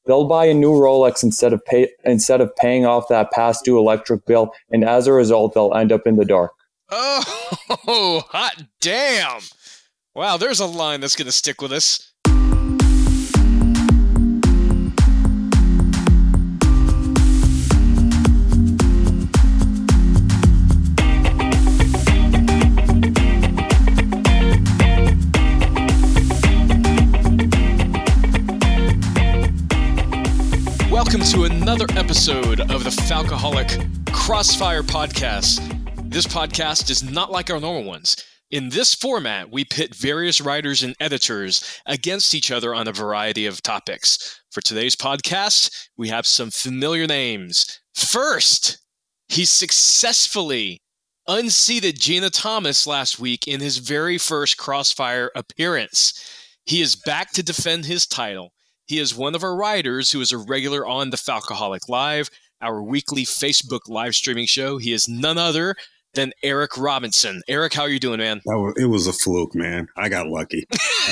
they'll buy a new Rolex instead of paying off that past due electric bill, and as a result, they'll end up in the dark. Oh, hot damn. Wow, there's a line that's going to stick with us. Welcome to another episode of the Falcoholic Crossfire Podcast. This podcast is not like our normal ones. In this format, we pit various writers and editors against each other on a variety of topics. For today's podcast, we have some familiar names. First, he successfully unseated Gina Thomas last week in his very first Crossfire appearance. He is back to defend his title. He is one of our writers who is a regular on the Falcoholic Live, our weekly Facebook live streaming show. He is none other than Eric Robinson. Eric, how are you doing, man? It was a fluke, man. I got lucky.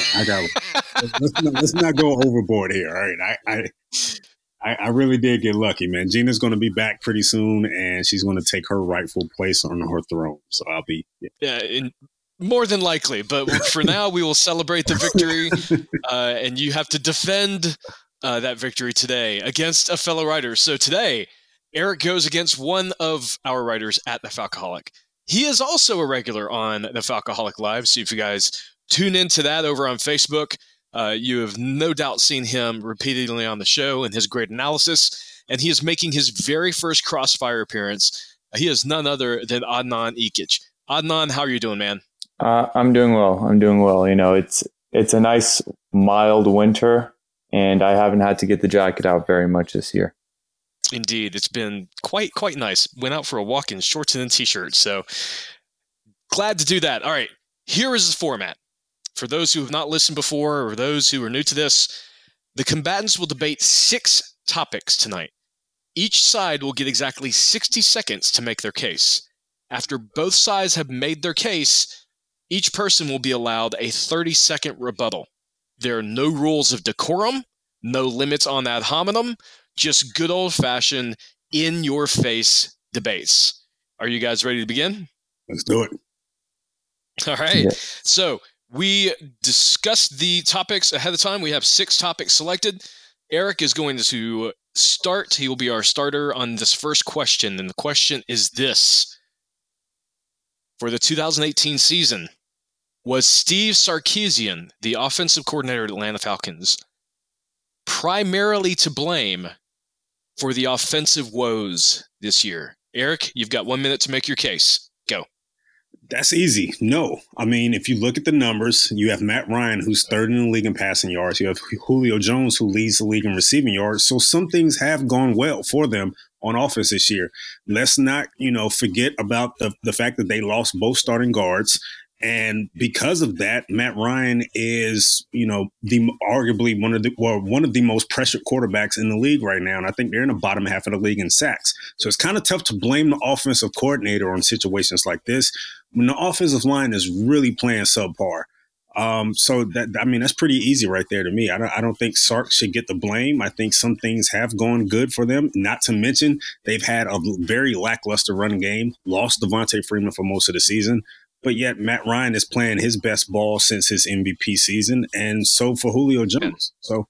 Let's not go overboard here. All right. I really did get lucky, man. Gina's going to be back pretty soon, and she's going to take her rightful place on her throne. So I'll be... More than likely, but for now, we will celebrate the victory, and you have to defend that victory today against a fellow writer. So today, Eric goes against one of our writers at the Falcoholic. He is also a regular on the Falcoholic Live, so if you guys tune into that over on Facebook, you have no doubt seen him repeatedly on the show and his great analysis, and he is making his very first Crossfire appearance. He is none other than Adnan Ikic. Adnan, how are you doing, man? I'm doing well. You know, it's a nice mild winter, and I haven't had to get the jacket out very much this year. Indeed, it's been quite nice. Went out for a walk in shorts and t-shirts, so glad to do that. All right, here is the format. For those who have not listened before or those who are new to this, the combatants will debate 6 topics tonight. Each side will get exactly 60 seconds to make their case. After both sides have made their case, each person will be allowed a 30-second rebuttal. There are no rules of decorum, no limits on ad hominem, just good old-fashioned, in-your-face debates. Are you guys ready to begin? Let's do it. All right. Yeah. So we discussed the topics ahead of time. We have 6 topics selected. Eric is going to start. He will be our starter on this first question, and the question is this. For the 2018 season, was Steve Sarkisian, the offensive coordinator at Atlanta Falcons, primarily to blame for the offensive woes this year? Eric, you've got 1 minute to make your case. Go. That's easy. No. I mean, if you look at the numbers, you have Matt Ryan, who's 3rd in the league in passing yards. You have Julio Jones, who leads the league in receiving yards. So some things have gone well for them on offense this year. Let's not, forget about the fact that they lost both starting guards. And because of that, Matt Ryan is, arguably one of the most pressured quarterbacks in the league right now. And I think they're in the bottom half of the league in sacks. So it's kind of tough to blame the offensive coordinator on situations like this when the offensive line is really playing subpar. That's pretty easy right there to me. I don't think Sark should get the blame. I think some things have gone good for them. Not to mention they've had a very lackluster run game, lost Devontae Freeman for most of the season, but yet Matt Ryan is playing his best ball since his MVP season, and so for Julio Jones. So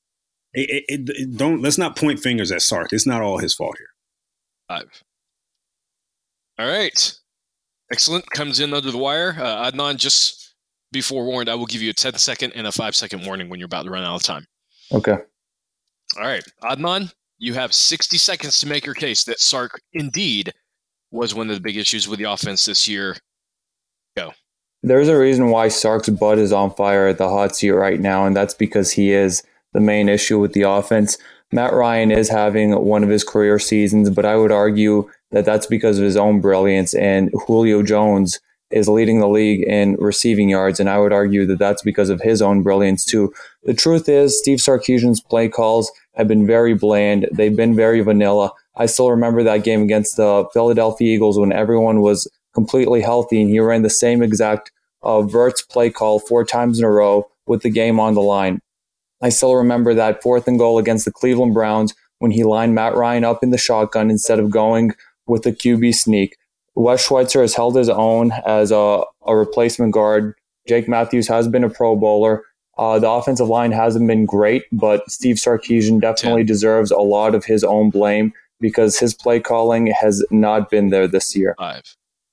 let's not point fingers at Sark. It's not all his fault here. 5. All right. Excellent. Comes in under the wire. Adnan, just be forewarned, I will give you a 10-second and a 5-second warning when you're about to run out of time. Okay. All right. Adnan, you have 60 seconds to make your case that Sark indeed was one of the big issues with the offense this year. Go. There's a reason why Sark's butt is on fire at the hot seat right now, and that's because he is the main issue with the offense. Matt Ryan is having one of his career seasons, but I would argue that that's because of his own brilliance, and Julio Jones is leading the league in receiving yards, and I would argue that that's because of his own brilliance too. The truth is, Steve Sarkisian's play calls have been very bland. They've been very vanilla. I still remember that game against the Philadelphia Eagles when everyone was completely healthy, and he ran the same exact Verts play call 4 times in a row with the game on the line. I still remember that 4th and goal against the Cleveland Browns when he lined Matt Ryan up in the shotgun instead of going with a QB sneak. Wes Schweitzer has held his own as a replacement guard. Jake Matthews has been a Pro Bowler. The offensive line hasn't been great, but Steve Sarkisian definitely deserves a lot of his own blame because his play calling has not been there this year. 5.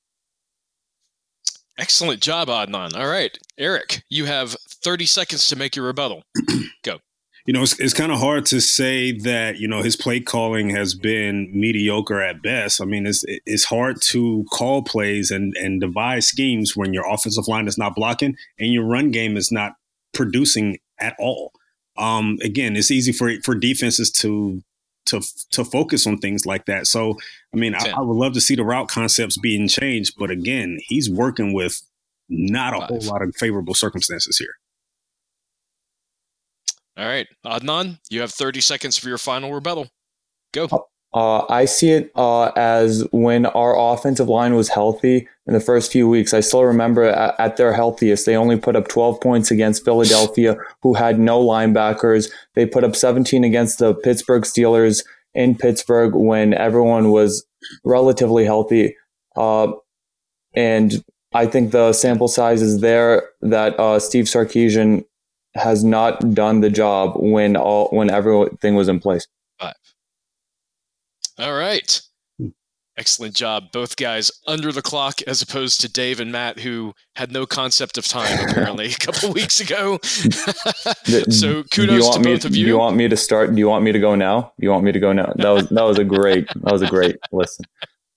Excellent job, Adnan. All right, Eric, you have 30 seconds to make your rebuttal. Go. It's kind of hard to say that, his play calling has been mediocre at best. I mean, it's hard to call plays and devise schemes when your offensive line is not blocking and your run game is not producing at all. Again, it's easy for defenses to focus on things like that. So, I mean, I would love to see the route concepts being changed. But again, he's working with not a whole lot of favorable circumstances here. All right, Adnan, you have 30 seconds for your final rebuttal. Go. I see it as when our offensive line was healthy in the first few weeks. I still remember at their healthiest, they only put up 12 points against Philadelphia, who had no linebackers. They put up 17 against the Pittsburgh Steelers in Pittsburgh when everyone was relatively healthy. And I think the sample size is there that Steve Sarkisian has not done the job when everything was in place. 5. All right. Excellent job. Both guys under the clock as opposed to Dave and Matt, who had no concept of time apparently a couple weeks ago. So kudos to both of you. Do you want me to start? Do you want me to go now? That was a great listen.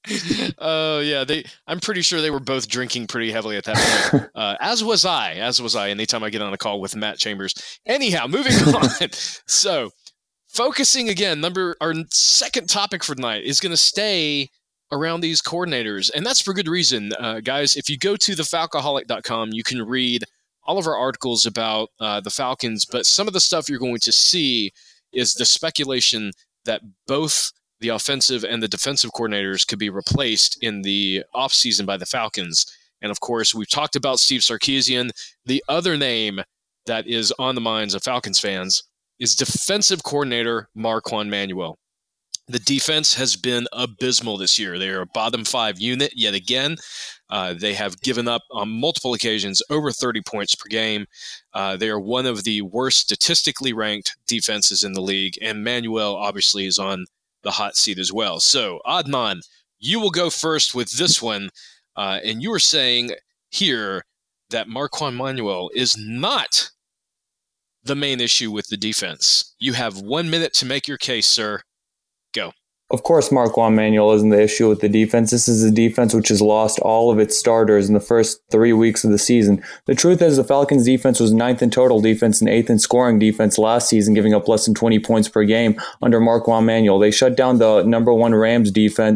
Oh yeah, I'm pretty sure they were both drinking pretty heavily at that point. As was I. Anytime I get on a call with Matt Chambers. Anyhow, moving on. So, focusing again, our second topic for tonight is going to stay around these coordinators, and that's for good reason, guys. If you go to thefalcoholic.com, you can read all of our articles about the Falcons. But some of the stuff you're going to see is the speculation that both the offensive and the defensive coordinators could be replaced in the offseason by the Falcons. And, of course, we've talked about Steve Sarkisian. The other name that is on the minds of Falcons fans is defensive coordinator Marquand Manuel. The defense has been abysmal this year. They are a bottom 5 unit yet again. They have given up on multiple occasions over 30 points per game. They are one of the worst statistically ranked defenses in the league, and Manuel obviously is on the hot seat as well. So, Adnan, you will go first with this one, and you were saying here that Marquand Manuel is not the main issue with the defense. You have 1 minute to make your case, sir. Go. Of course, Marquand Manuel isn't the issue with the defense. This is a defense which has lost all of its starters in the first 3 weeks of the season. The truth is the Falcons' defense was 9th in total defense and 8th in scoring defense last season, giving up less than 20 points per game under Marquand Manuel. They shut down the number one Rams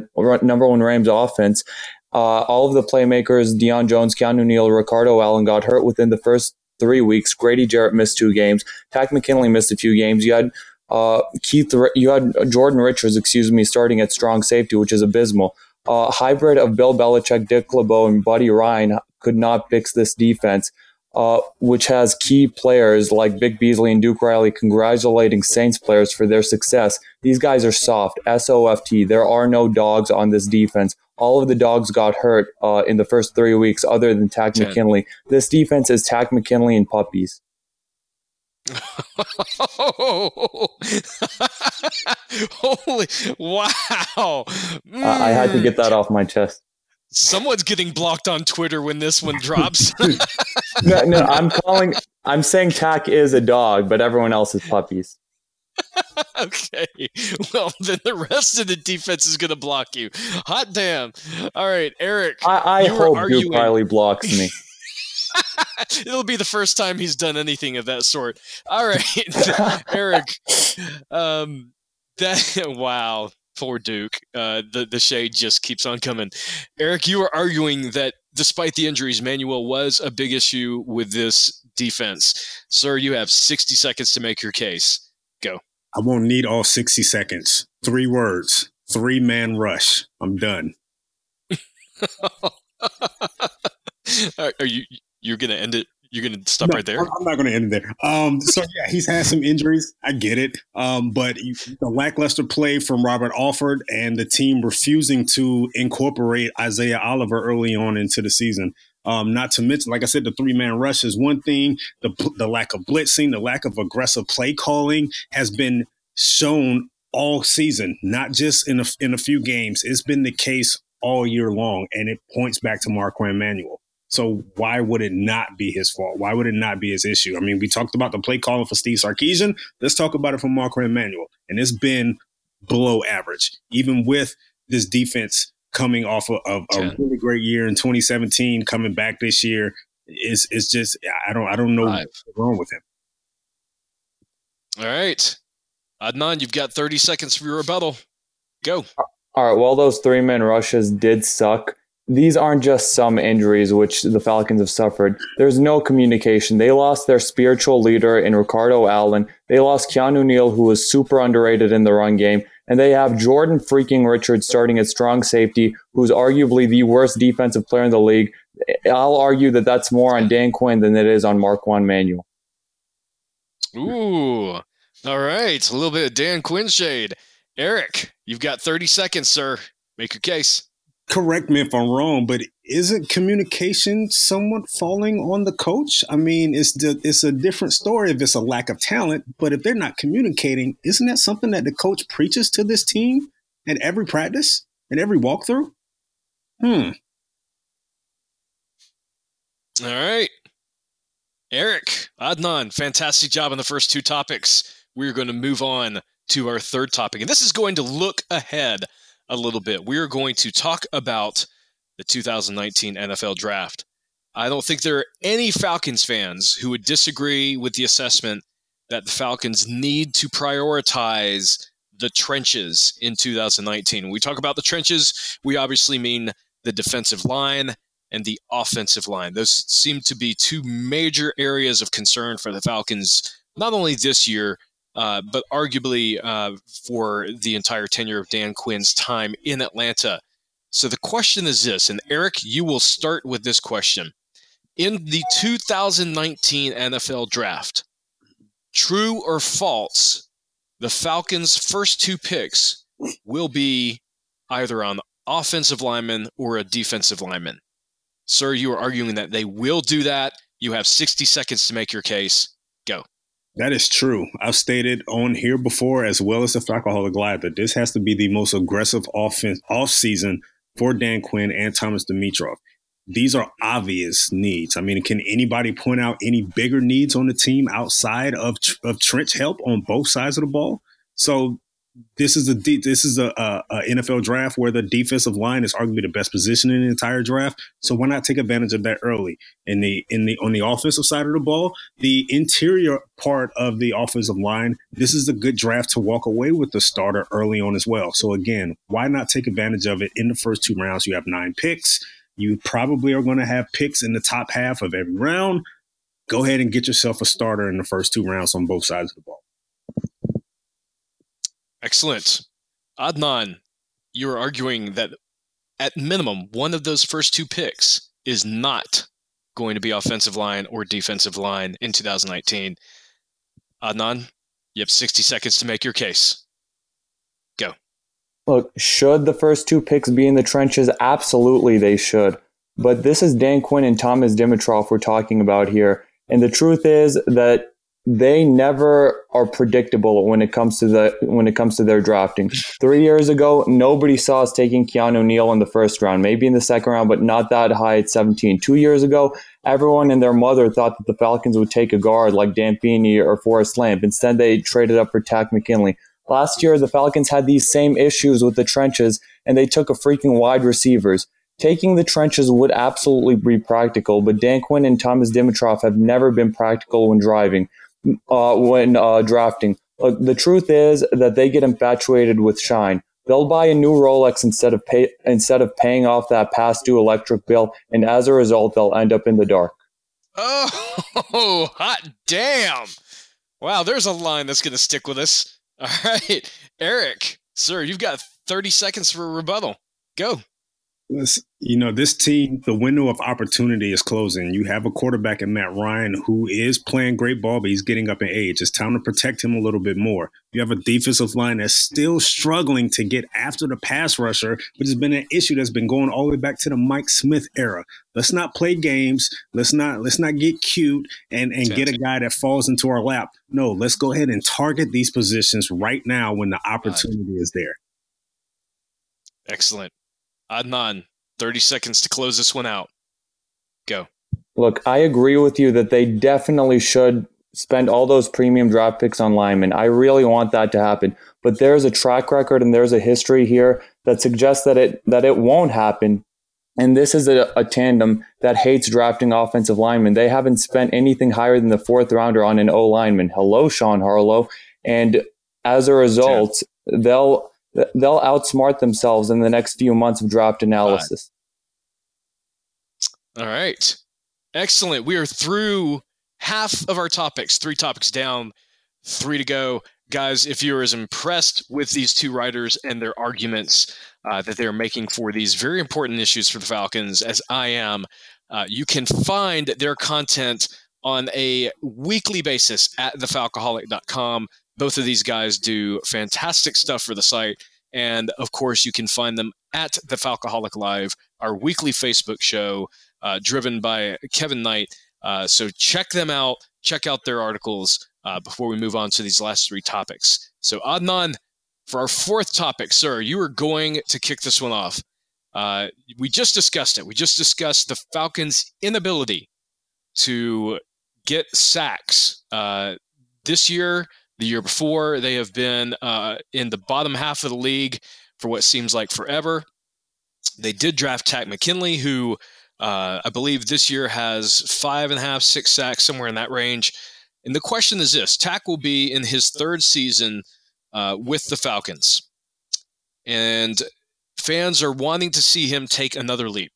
offense. All of the playmakers, Deion Jones, Keanu Neal, Ricardo Allen, got hurt within the first 3 weeks. Grady Jarrett missed 2 games. Takk McKinley missed a few games. You had Jordan Richards, starting at strong safety, which is abysmal. Hybrid of Bill Belichick, Dick LeBeau, and Buddy Ryan could not fix this defense, which has key players like Vic Beasley and Duke Riley congratulating Saints players for their success. These guys are soft, S-O-F-T. There are no dogs on this defense. All of the dogs got hurt in the first 3 weeks other than Takk McKinley. This defense is Takk McKinley and puppies. Holy wow. I had to get that off my chest. Someone's getting blocked on Twitter when this one drops. No, I'm saying Takk is a dog, but everyone else is puppies. Okay. Well, then the rest of the defense is going to block you. Hot damn. All right, Eric. I hope Duke Riley blocks me. It'll be the first time he's done anything of that sort. All right, Eric. Wow, poor Duke. The shade just keeps on coming. Eric, you were arguing that despite the injuries, Manuel was a big issue with this defense. Sir, you have 60 seconds to make your case. Go. I won't need all 60 seconds. 3 words. 3-man rush. I'm done. Are you're going to end it You're going to stop right there? I'm not going to end it there. So yeah, he's had some injuries. I get it. But the lackluster play from Robert Alford and the team refusing to incorporate Isaiah Oliver early on into the season. Not to mention, like I said, the 3-man rush is one thing. The lack of blitzing, the lack of aggressive play calling has been shown all season, not just in a few games. It's been the case all year long, and it points back to Marquand Manuel. So why would it not be his fault? Why would it not be his issue? I mean, we talked about the play calling for Steve Sarkisian. Let's talk about it from Marquand Manuel. And it's been below average, even with this defense coming off of a really great year in 2017, coming back this year. It's just, I don't know what's wrong with him. All right. Adnan, you've got 30 seconds for your rebuttal. Go. All right. Well, those 3-man rushes did suck. These aren't just some injuries which the Falcons have suffered. There's no communication. They lost their spiritual leader in Ricardo Allen. They lost Keanu Neal, who was super underrated in the run game. And they have Jordan freaking Richards starting at strong safety, who's arguably the worst defensive player in the league. I'll argue that that's more on Dan Quinn than it is on Marquand Manuel. Ooh. All right. A little bit of Dan Quinn shade. Eric, you've got 30 seconds, sir. Make your case. Correct me if I'm wrong, but isn't communication somewhat falling on the coach? I mean, it's a different story if it's a lack of talent, but if they're not communicating, isn't that something that the coach preaches to this team at every practice and every walkthrough? All right. Eric, Adnan, fantastic job on the first two topics. We're going to move on to our third topic, and this is going to look ahead a little bit. We are going to talk about the 2019 NFL Draft. I don't think there are any Falcons fans who would disagree with the assessment that the Falcons need to prioritize the trenches in 2019. When we talk about the trenches, we obviously mean the defensive line and the offensive line. Those seem to be two major areas of concern for the Falcons, not only this year, but arguably for the entire tenure of Dan Quinn's time in Atlanta. So the question is this, and Eric, you will start with this question. In the 2019 NFL Draft, true or false, the Falcons' first two picks will be either an offensive lineman or a defensive lineman. Sir, you are arguing that they will do that. You have 60 seconds to make your case. Go. That is true. I've stated on here before, as well as the Falcoholic Live, that this has to be the most aggressive offseason for Dan Quinn and Thomas Dimitroff. These are obvious needs. I mean, can anybody point out any bigger needs on the team outside of trench help on both sides of the ball? So this is a NFL draft where the defensive line is arguably the best position in the entire draft. So why not take advantage of that early? On the offensive side of the ball, the interior part of the offensive line, this is a good draft to walk away with the starter early on as well. So again, why not take advantage of it in the first two rounds? You have 9 picks. You probably are going to have picks in the top half of every round. Go ahead and get yourself a starter in the first 2 rounds on both sides of the ball. Excellent. Adnan, you're arguing that at minimum, one of those first 2 picks is not going to be offensive line or defensive line in 2019. Adnan, you have 60 seconds to make your case. Go. Look, should the first 2 picks be in the trenches? Absolutely they should. But this is Dan Quinn and Thomas Dimitroff we're talking about here. And the truth is that they never are predictable when it comes to their drafting. 3 years ago, nobody saw us taking Keanu Neal in the first round, maybe in the second round, but not that high at 17. 2 years ago, everyone and their mother thought that the Falcons would take a guard like Dan Feeney or Forrest Lamp. Instead, they traded up for Takk McKinley. Last year, the Falcons had these same issues with the trenches, and they took a freaking wide receivers. Taking the trenches would absolutely be practical, but Dan Quinn and Thomas Dimitroff have never been practical when drafting. Look, the truth is that they get infatuated with shine. They'll buy a new Rolex instead of paying off that past due electric bill, and as a result, they'll end up in the dark. Oh, hot damn. Wow, there's a line that's going to stick with us. All right, Eric, sir, you've got 30 seconds for a rebuttal. Go. This team, the window of opportunity is closing. You have a quarterback in Matt Ryan who is playing great ball, but he's getting up in age. It's time to protect him a little bit more. You have a defensive line that's still struggling to get after the pass rusher, which has been an issue that's been going all the way back to the Mike Smith era. Let's not play games. Let's not get cute and get a guy that falls into our lap. No, let's go ahead and target these positions right now when the opportunity is there. Excellent. Adnan, 30 seconds to close this one out. Go. Look, I agree with you that they definitely should spend all those premium draft picks on linemen. I really want that to happen. But there's a track record and there's a history here that suggests that it won't happen. And this is a tandem that hates drafting offensive linemen. They haven't spent anything higher than the fourth rounder on an O lineman. Hello, Sean Harlow. And as a result, they'll outsmart themselves in the next few months of draft analysis. All right. Excellent. We are through half of our topics, 3 topics down, 3 to go. Guys, if you're as impressed with these 2 writers and their arguments that they're making for these very important issues for the Falcons as I am, you can find their content on a weekly basis at thefalcoholic.com. Both of these guys do fantastic stuff for the site. And, of course, you can find them at The Falcoholic Live, our weekly Facebook show driven by Kevin Knight. So check them out. Check out their articles before we move on to these last 3 topics. So, Adnan, for our 4th topic, sir, you are going to kick this one off. We just discussed it. We just discussed the Falcons' inability to get sacks this year. The year before, they have been in the bottom half of the league for what seems like forever. They did draft Takk McKinley, who I believe this year has 5.5, 6 sacks, somewhere in that range. And the question is this. Takk will be in his 3rd season with the Falcons. And fans are wanting to see him take another leap.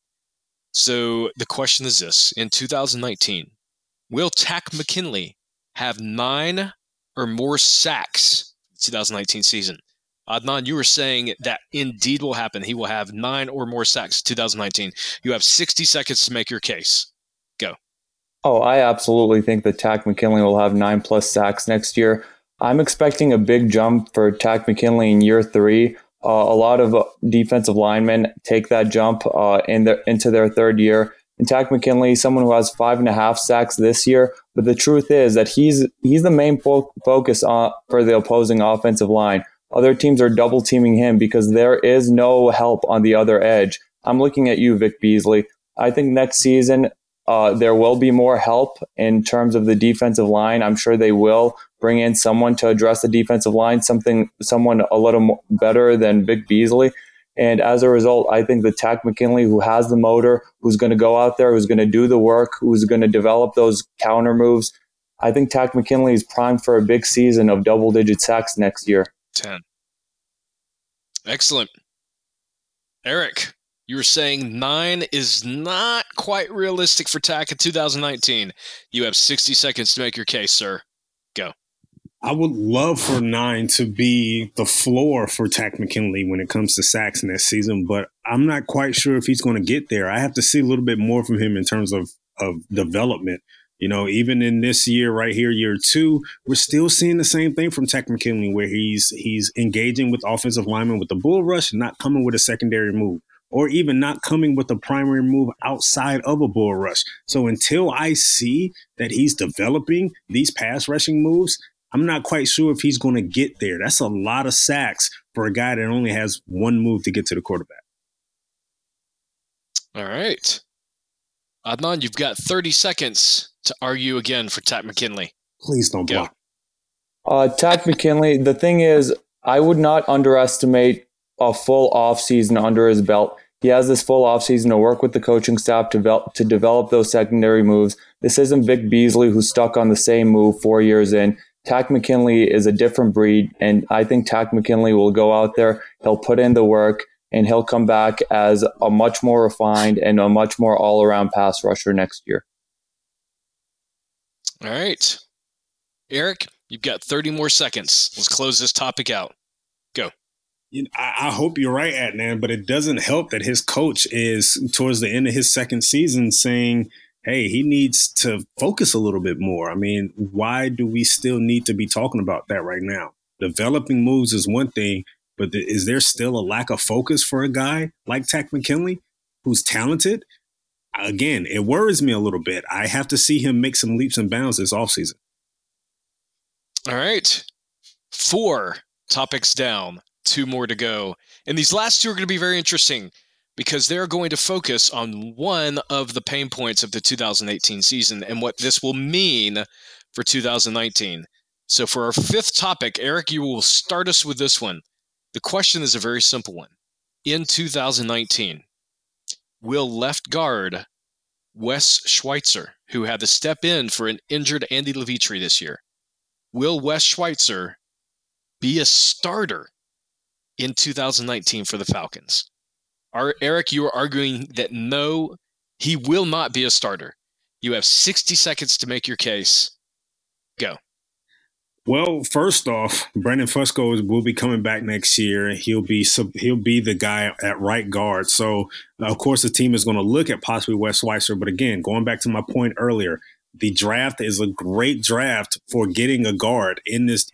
So the question is this. In 2019, will Takk McKinley have 9 or more sacks in the 2019 season? Adnan, you were saying that indeed will happen. He will have 9 or more sacks in 2019. You have 60 seconds to make your case. Go. Oh, I absolutely think that Takk McKinley will have 9+ sacks next year. I'm expecting a big jump for Takk McKinley in year 3. A lot of defensive linemen take that jump into their 3rd year. And Takk McKinley, someone who has 5.5 sacks this year, but the truth is that he's the main focus for the opposing offensive line. Other teams are double teaming him because there is no help on the other edge. I'm looking at you, Vic Beasley. I think next season there will be more help in terms of the defensive line. I'm sure they will bring in someone to address the defensive line, someone a little better than Vic Beasley. And as a result, I think that Takk McKinley, who has the motor, who's going to go out there, who's going to do the work, who's going to develop those counter moves, I think Takk McKinley is primed for a big season of double-digit sacks next year. 10. Excellent. Eric, you were saying 9 is not quite realistic for Takk in 2019. You have 60 seconds to make your case, sir. Go. I would love for 9 to be the floor for Takk McKinley when it comes to sacks next season, but I'm not quite sure if he's going to get there. I have to see a little bit more from him in terms of development. Even in this year right here, year 2, we're still seeing the same thing from Takk McKinley, where he's engaging with offensive linemen with the bull rush, not coming with a secondary move, or even not coming with a primary move outside of a bull rush. So until I see that he's developing these pass rushing moves, I'm not quite sure if he's going to get there. That's a lot of sacks for a guy that only has one move to get to the quarterback. All right. Adnan, you've got 30 seconds to argue again for Takk McKinley. Please don't block. Takk McKinley, the thing is, I would not underestimate a full offseason under his belt. He has this full offseason to work with the coaching staff to develop those secondary moves. This isn't Vic Beasley, who's stuck on the same move 4 years in. Takk McKinley is a different breed, and I think Takk McKinley will go out there, he'll put in the work, and he'll come back as a much more refined and a much more all-around pass rusher next year. All right. Eric, you've got 30 more seconds. Let's close this topic out. Go. I hope you're right, Adnan, but it doesn't help that his coach is towards the end of his second season saying, hey, he needs to focus a little bit more. I mean, why do we still need to be talking about that right now? Developing moves is one thing, but is there still a lack of focus for a guy like Takk McKinley who's talented? Again, it worries me a little bit. I have to see him make some leaps and bounds this offseason. All right. 4 topics down, 2 more to go. And these last 2 are going to be very interesting because they're going to focus on one of the pain points of the 2018 season and what this will mean for 2019. So for our 5th topic, Eric, you will start us with this one. The question is a very simple one. In 2019, will left guard Wes Schweitzer, who had to step in for an injured Andy Levitre this year, will Wes Schweitzer be a starter in 2019 for the Falcons? Eric, you are arguing that no, he will not be a starter. You have 60 seconds to make your case. Go. Well, first off, Brandon Fusco will be coming back next year. He'll be the guy at right guard. So, of course, the team is going to look at possibly Wes Schweitzer. But again, going back to my point earlier, the draft is a great draft for getting a guard in this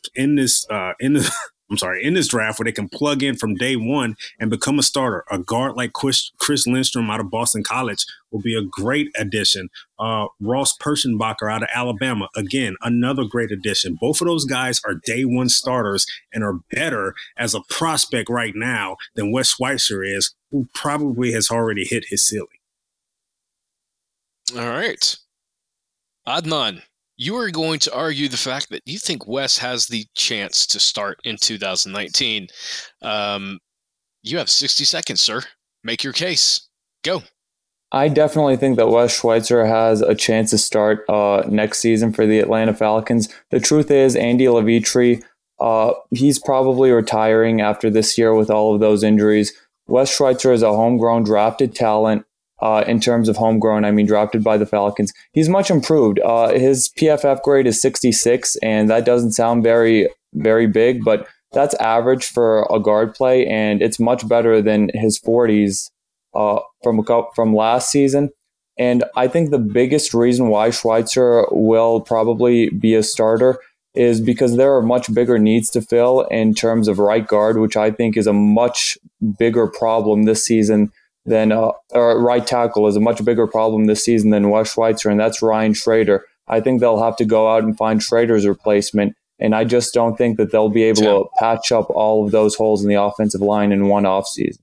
draft where they can plug in from day one and become a starter. A guard like Chris Lindstrom out of Boston College will be a great addition. Ross Perschenbacher out of Alabama, again, another great addition. Both of those guys are day one starters and are better as a prospect right now than Wes Schweitzer is, who probably has already hit his ceiling. All right. Adnan, you are going to argue the fact that you think Wes has the chance to start in 2019. You have 60 seconds, sir. Make your case. Go. I definitely think that Wes Schweitzer has a chance to start next season for the Atlanta Falcons. The truth is, Andy Levitre, he's probably retiring after this year with all of those injuries. Wes Schweitzer is a homegrown drafted talent. In terms of homegrown, I mean drafted by the Falcons. He's much improved. His PFF grade is 66, and that doesn't sound very, very big, but that's average for a guard play, and it's much better than his 40s from last season. And I think the biggest reason why Schweitzer will probably be a starter is because there are much bigger needs to fill in terms of right guard, which I think is a much bigger problem this season than right tackle is a much bigger problem this season than Wes Schweitzer, and that's Ryan Schrader. I think they'll have to go out and find Schrader's replacement, and I just don't think that they'll be able to patch up all of those holes in the offensive line in one offseason.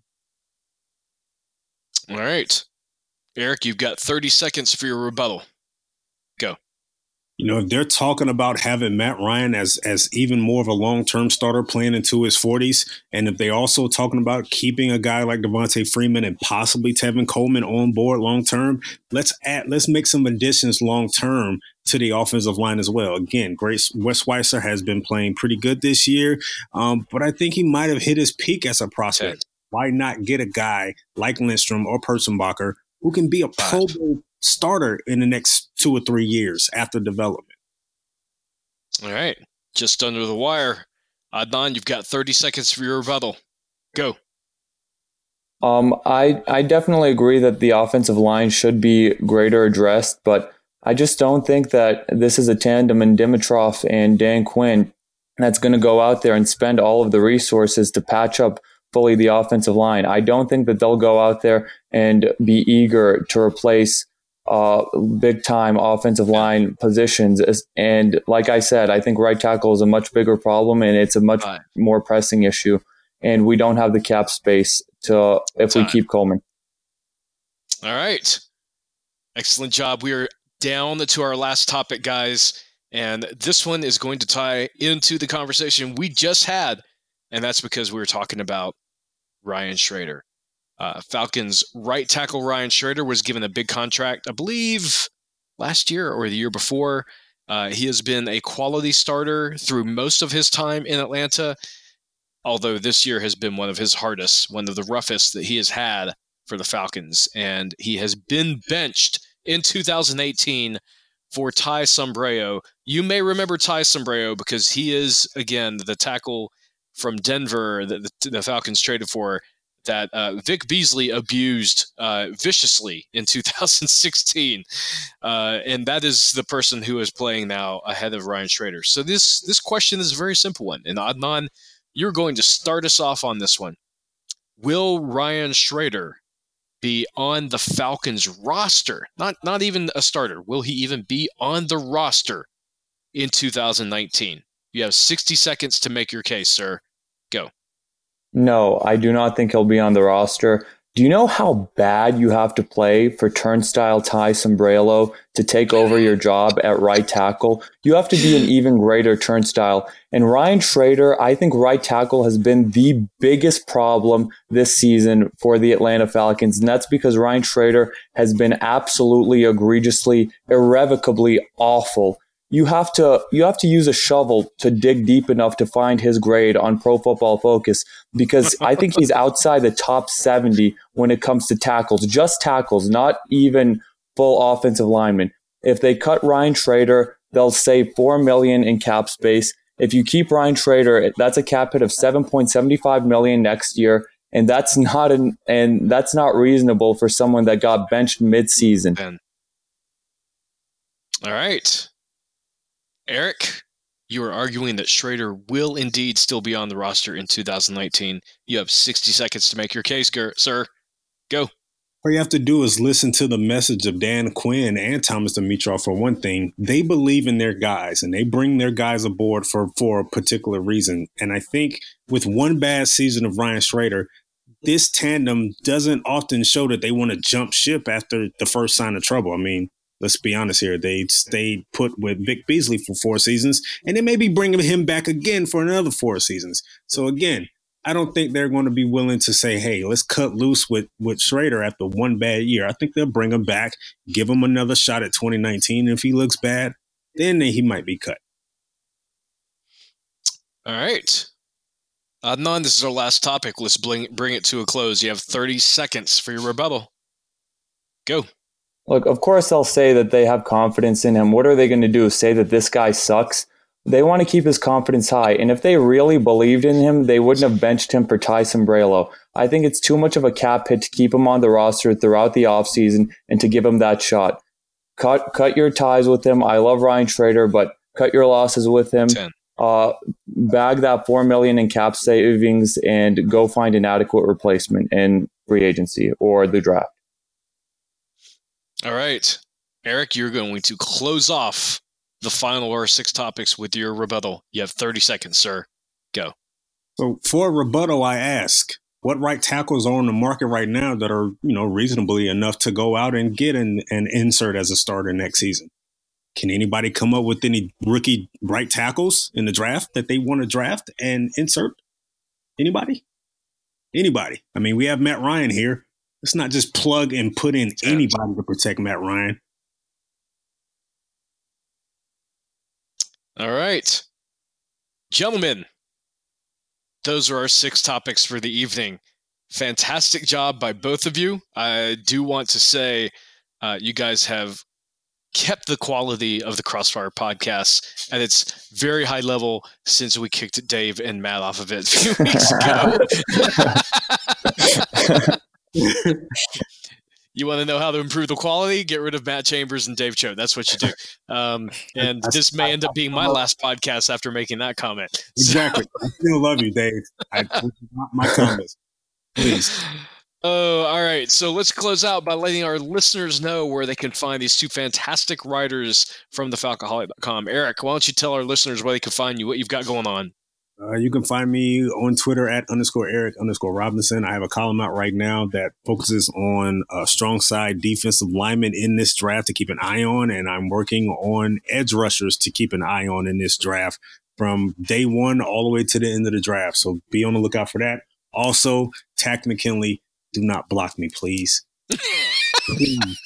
All right. Eric, you've got 30 seconds for your rebuttal. Go. You know, if they're talking about having Matt Ryan as even more of a long-term starter playing into his 40s, and if they're also talking about keeping a guy like Devontae Freeman and possibly Tevin Coleman on board long-term, let's make some additions long-term to the offensive line as well. Again, Wes Schweitzer has been playing pretty good this year, but I think he might have hit his peak as a prospect. Okay. Why not get a guy like Lindstrom or Perschenbacher who can be a Pro Bowl starter in the next 2 or 3 years after development? All right. Just under the wire. Adnan, you've got 30 seconds for your rebuttal. Go. I definitely agree that the offensive line should be greater addressed, but I just don't think that this is a tandem in Dimitroff and Dan Quinn that's going to go out there and spend all of the resources to patch up fully the offensive line. I don't think that they'll go out there and be eager to replace big-time offensive line positions. And like I said, I think right tackle is a much bigger problem, and it's a much more pressing issue. And we don't have the cap space if we keep Coleman. All right. Excellent job. We are down to our last topic, guys. And this one is going to tie into the conversation we just had. And that's because we were talking about Ryan Schrader. Falcons right tackle Ryan Schrader was given a big contract, I believe, last year or the year before. He has been a quality starter through most of his time in Atlanta, although this year has been one of his hardest, one of the roughest that he has had for the Falcons. And he has been benched in 2018 for Ty Sombrero. You may remember Ty Sombrero because he is, again, the tackle from Denver that the Falcons traded for that Vic Beasley abused viciously in 2016. And that is the person who is playing now ahead of Ryan Schraeder. So this question is a very simple one. And Adnan, you're going to start us off on this one. Will Ryan Schraeder be on the Falcons roster? Not even a starter. Will he even be on the roster in 2019? You have 60 seconds to make your case, sir. Go. No, I do not think he'll be on the roster. Do you know how bad you have to play for Turnstile Ty Sombrello to take over your job at right tackle? You have to be an even greater turnstile. And Ryan Schraeder, I think right tackle has been the biggest problem this season for the Atlanta Falcons. And that's because Ryan Schraeder has been absolutely egregiously, irrevocably awful. You have to use a shovel to dig deep enough to find his grade on Pro Football Focus, because I think he's outside the top 70 when it comes to tackles, just tackles, not even full offensive linemen. If they cut Ryan Schraeder, they'll save $4 million in cap space. If you keep Ryan Schraeder, that's a cap hit of $7.75 million next year, and that's not reasonable for someone that got benched mid-season. All right. Eric, you are arguing that Schraeder will indeed still be on the roster in 2019. You have 60 seconds to make your case, sir. Go. All you have to do is listen to the message of Dan Quinn and Thomas Dimitroff. For one thing, they believe in their guys and they bring their guys aboard for a particular reason. And I think with one bad season of Ryan Schraeder, this tandem doesn't often show that they want to jump ship after the first sign of trouble. I mean, let's be honest here. They stayed put with Vic Beasley for 4 seasons, and they may be bringing him back again for another 4 seasons. So again, I don't think they're going to be willing to say, hey, let's cut loose with Schraeder after one bad year. I think they'll bring him back, give him another shot at 2019. If he looks bad, then he might be cut. All right. Adnan, this is our last topic. Let's bring it to a close. You have 30 seconds for your rebuttal. Go. Look, of course they'll say that they have confidence in him. What are they going to do? Say that this guy sucks? They want to keep his confidence high. And if they really believed in him, they wouldn't have benched him for Ty Sombrello. I think it's too much of a cap hit to keep him on the roster throughout the offseason and to give him that shot. Cut your ties with him. I love Ryan Schraeder, but cut your losses with him. 10. Bag that $4 million in cap savings and go find an adequate replacement in free agency or the draft. All right. Eric, you're going to close off the final of our 6 topics with your rebuttal. You have 30 seconds, sir. Go. So for a rebuttal, I ask, what right tackles are on the market right now that are, reasonably enough to go out and get an insert as a starter next season? Can anybody come up with any rookie right tackles in the draft that they want to draft and insert? Anybody? I mean, we have Matt Ryan here. Let's not just plug and put in anybody to protect Matt Ryan. All right. Gentlemen, those are our 6 topics for the evening. Fantastic job by both of you. I do want to say you guys have kept the quality of the Crossfire podcast at its very high level since we kicked Dave and Matt off of it a few weeks ago. You want to know how to improve the quality? Get rid of Matt Chambers and Dave Choate. That's what you do. And this may end up being my last podcast after making that comment. Exactly. I still love you, Dave. My comments. Please. Oh, all right. So let's close out by letting our listeners know where they can find these 2 fantastic writers from thefalcoholic.com. Eric, why don't you tell our listeners where they can find you, what you've got going on? You can find me on Twitter at _Eric_Robinson. I have a column out right now that focuses on strong side defensive linemen in this draft to keep an eye on. And I'm working on edge rushers to keep an eye on in this draft from day one all the way to the end of the draft. So be on the lookout for that. Also, Takk McKinley, do not block me, please. Please.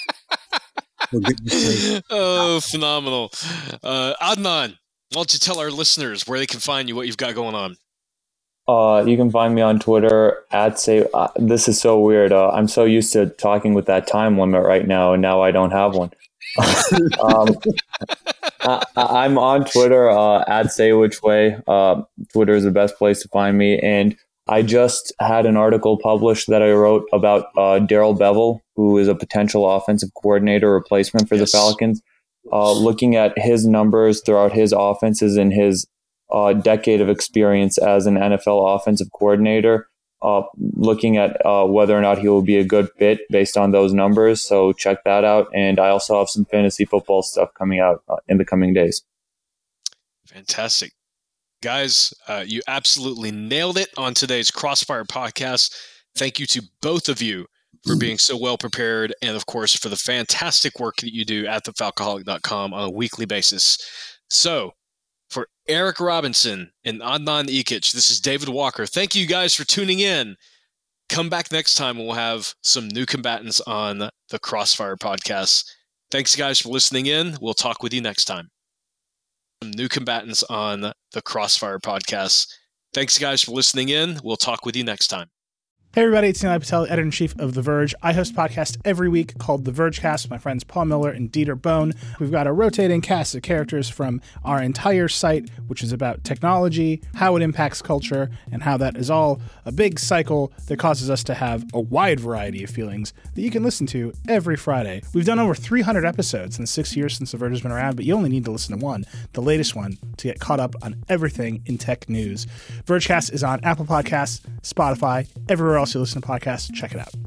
Oh, phenomenal. Adnan, why don't you tell our listeners where they can find you, what you've got going on? You can find me on Twitter at this is so weird. I'm so used to talking with that time limit right now, and now I don't have one. I'm on Twitter at SayWhичWay. Twitter is the best place to find me. And I just had an article published that I wrote about Darrell Bevell, who is a potential offensive coordinator replacement for the Falcons. Looking at his numbers throughout his offenses and his decade of experience as an NFL offensive coordinator, looking at whether or not he will be a good fit based on those numbers. So check that out. And I also have some fantasy football stuff coming out in the coming days. Fantastic. Guys, you absolutely nailed it on today's Crossfire podcast. Thank you to both of you for being so well prepared, and of course for the fantastic work that you do at thefalcoholic.com on a weekly basis. So for Eric Robinson and Adnan Ikic, this is David Walker. Thank you guys for tuning in. Come back next time and we'll have some new combatants on the Crossfire podcast. Thanks guys for listening in. We'll talk with you next time. Some new combatants on the Crossfire podcast. Thanks guys for listening in. We'll talk with you next time. Hey everybody, it's Nilay Patel, editor-in-chief of The Verge. I host a podcast every week called The Vergecast with my friends Paul Miller and Dieter Bohn. We've got a rotating cast of characters from our entire site, which is about technology, how it impacts culture, and how that is all a big cycle that causes us to have a wide variety of feelings that you can listen to every Friday. We've done over 300 episodes in the 6 years since The Verge has been around, but you only need to listen to one, the latest one, to get caught up on everything in tech news. Vergecast is on Apple Podcasts, Spotify, everywhere else you listen to podcasts. Check it out.